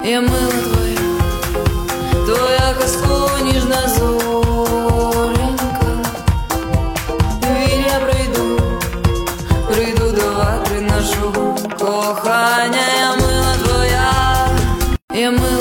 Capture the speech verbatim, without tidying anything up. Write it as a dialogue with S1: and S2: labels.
S1: я мила твоя, твоя казкова ніжна зоренька. Вір, я прийду, прийду до ватри нашого кохання. Я мила твоя, я мила